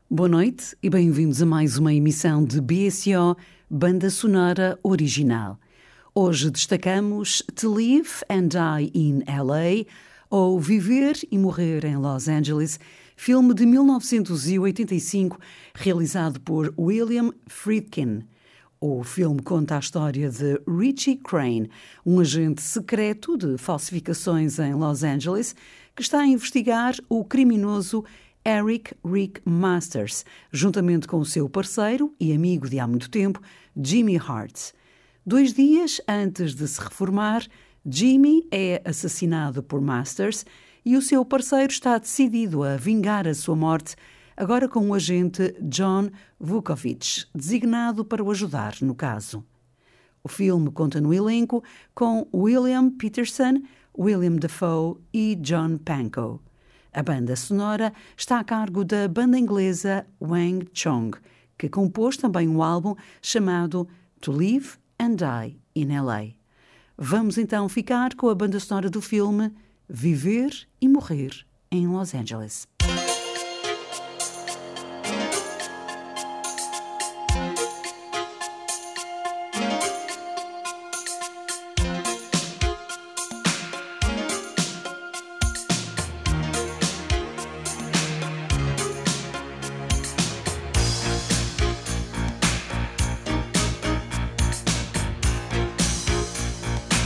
Boa noite e bem-vindos a mais uma emissão de BSO Banda Sonora Original. Hoje destacamos To Live and Die in L.A. ou Viver e Morrer em Los Angeles, filme de 1985 realizado por William Friedkin. O filme conta a história de Richie Crane, um agente secreto de falsificações em Los Angeles que está a investigar o criminoso Eric Rick Masters, juntamente com o seu parceiro e amigo de há muito tempo, Jimmy Hart. 2 dias antes de se reformar, Jimmy é assassinado por Masters e o seu parceiro está decidido a vingar a sua morte, agora com o agente John Vukovich, designado para o ajudar no caso. O filme conta no elenco com William Peterson, William Dafoe e John Pankow. A banda sonora está a cargo da banda inglesa Wang Chung, que compôs também um álbum chamado To Live and Die in L.A. Vamos então ficar com a banda sonora do filme Viver e Morrer em Los Angeles.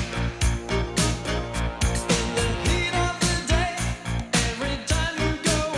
Heat of the day, every time you go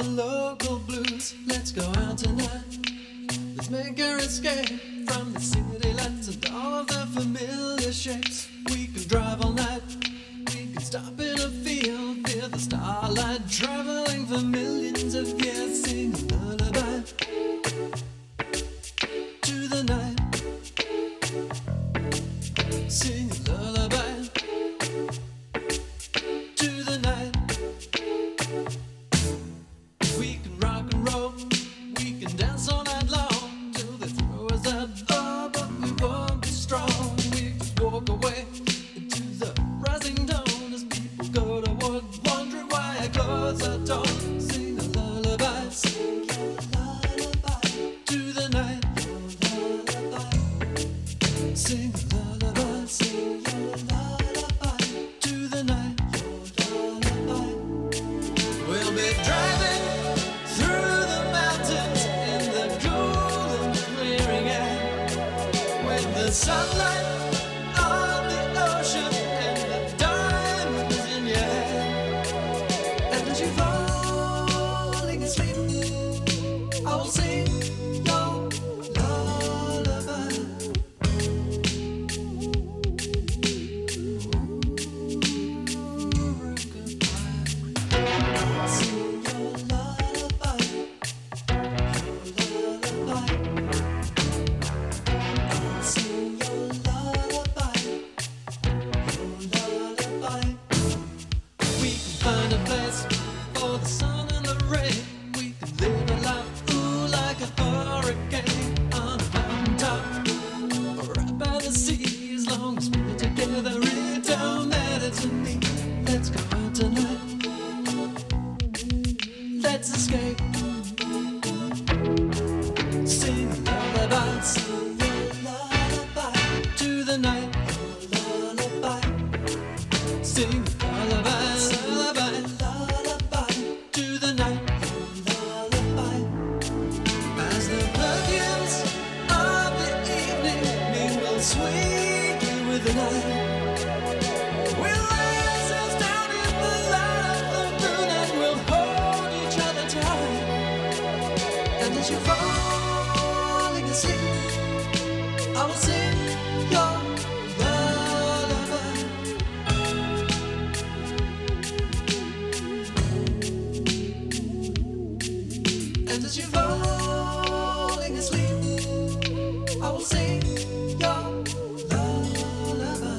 local blues. Let's go out tonight. Let's make our escape from the city lights and all of the familiar shapes. We can drive all night. We can stop in a field, feel the starlight, traveling for millions of years. Sing a lullaby to the night. Sing a lullaby to the night. We can rock and roll, we can dance all night long till they throw us out. Oh, but we won't be strong. We just walk away into the rising dawn as people go to work, wondering why our clothes are torn. Sing a lullaby, sing your lullaby to the night. Sing a lullaby, sing your lullaby to the night. We'll be driving through the mountains in the cool and clearing air, with the sunlight on the ocean and the diamonds in your hair. And as you're falling asleep, I will sing your lullaby. Sing your lullaby, your lullaby. Sing your lullaby, your lullaby. We can find a place for the sun and the rain. We can live a life, ooh, like a hurricane on a mountaintop or right by the sea. As long as we're together, it don't matter to me. Let's go out tonight. Let's escape. Sing a lullaby, sing your lullaby to the night. Lullaby, sing a lullaby, lullaby, lullaby to the night. Lullaby, as the perfumes of the evening mingle sweetly with the night. We'll lay ourselves down in the light of the moon and we'll hold each other tight. And as you're falling asleep, I will sing your lullaby. And as you're falling asleep, I will sing your lullaby.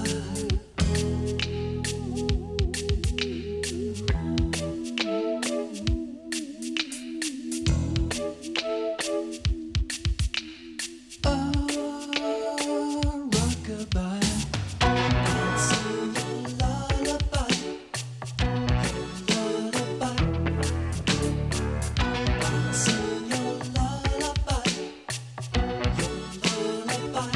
Rockabye. Sing your lullaby, your lullaby. Sing your lullaby, your lullaby.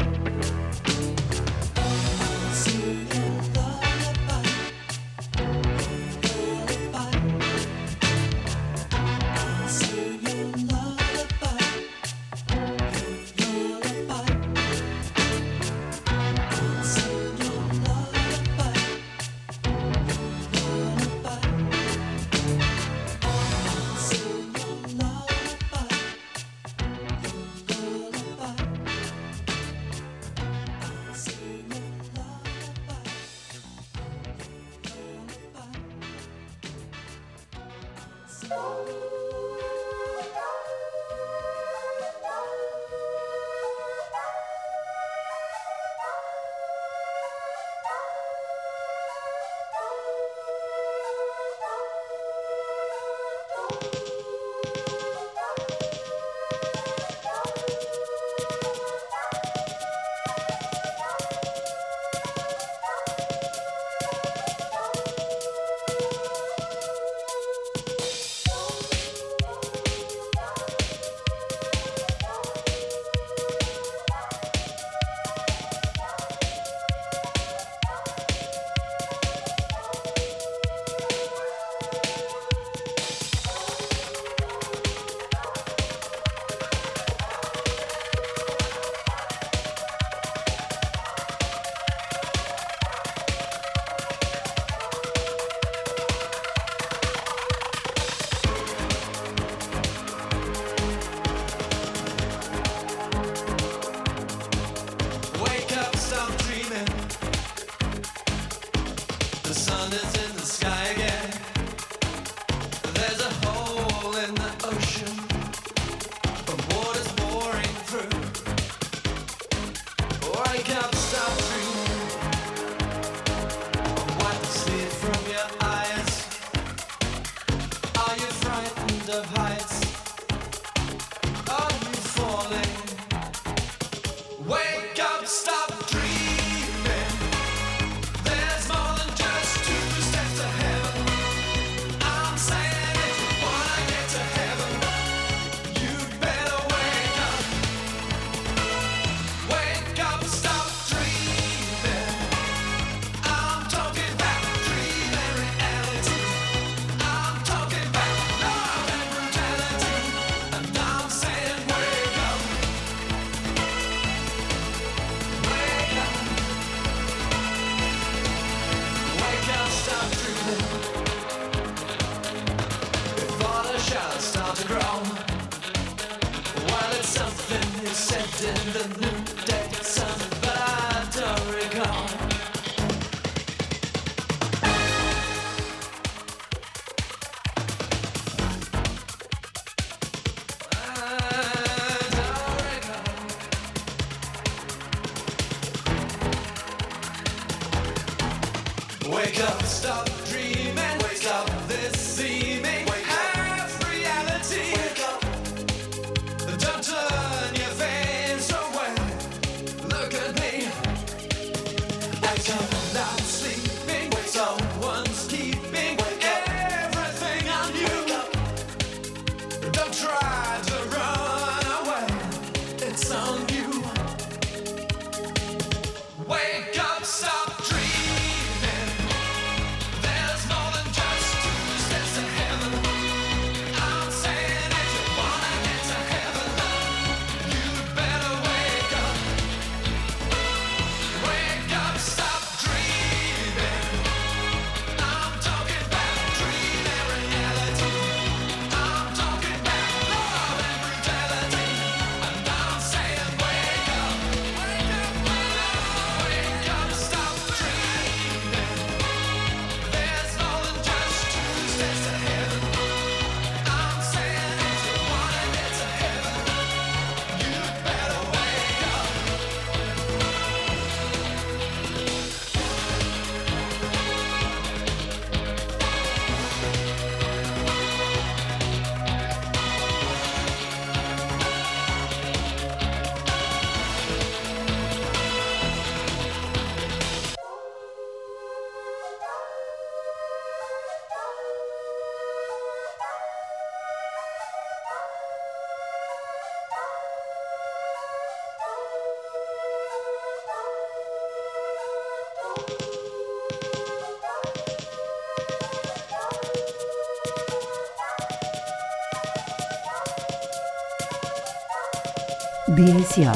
the ocean, the water's pouring through. Wake up, stop dreaming. Wipe the sleep from your eyes. Are you frightened of heights? Are you falling? Wake up, stop dreaming. There's more than just 2 steps to heaven. I'm saying if you wanna get to heaven, you'd better wake up. Wake up, stop dreaming. I'm talking about dreaming reality. I'm talking about love and brutality. And I'm saying wake up. Wake up. Wake up, stop dreaming. Before the shadows start to grow. While it's something you said in the new day, something but I don't recall. Wake up, stop dreaming. Wake up, this seeming half reality. Wake up, don't turn your face away. Look at me. Wake up, now sleeping. Someone's keeping everything on you. Don't try to run away. It's on you. Wake up, stop dreaming. There's more than just 2 steps to heaven. I'm saying if you wanna get to heaven, you'd better wake up. Wake up, stop dreaming. I'm talking about dreaming reality. I'm talking about love and brutality. And I'm saying wake up. Wake up, wake up, stop dreaming. There's more than just 2 steps to heaven. I'm saying if you wanna get to heaven, you'd better wake up. BSO.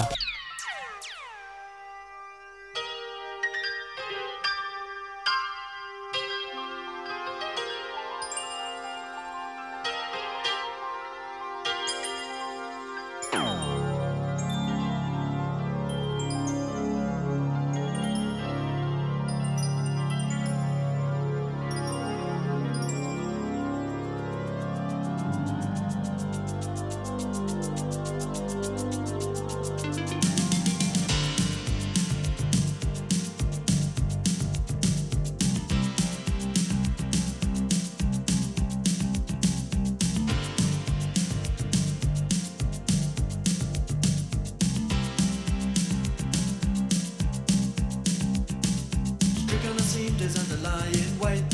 Stricken seemed his underlying weight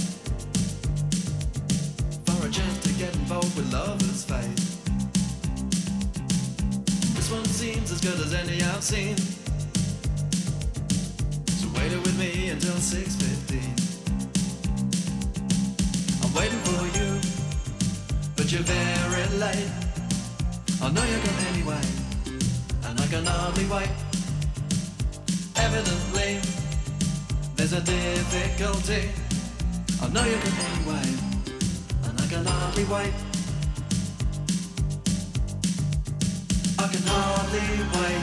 for a chance to get involved with lovers' fate. This one seems as good as any I've seen, so wait it with me until 6:15. I'm waiting for you, but you're very late. I know you're gone anyway, and I can hardly wait. Evidently, there's a difficulty. I know you're gone anyway, and I can hardly wait. I can hardly wait.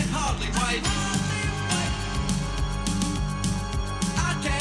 can hardly wait. I can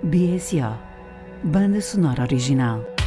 BSO, Banda Sonora Original.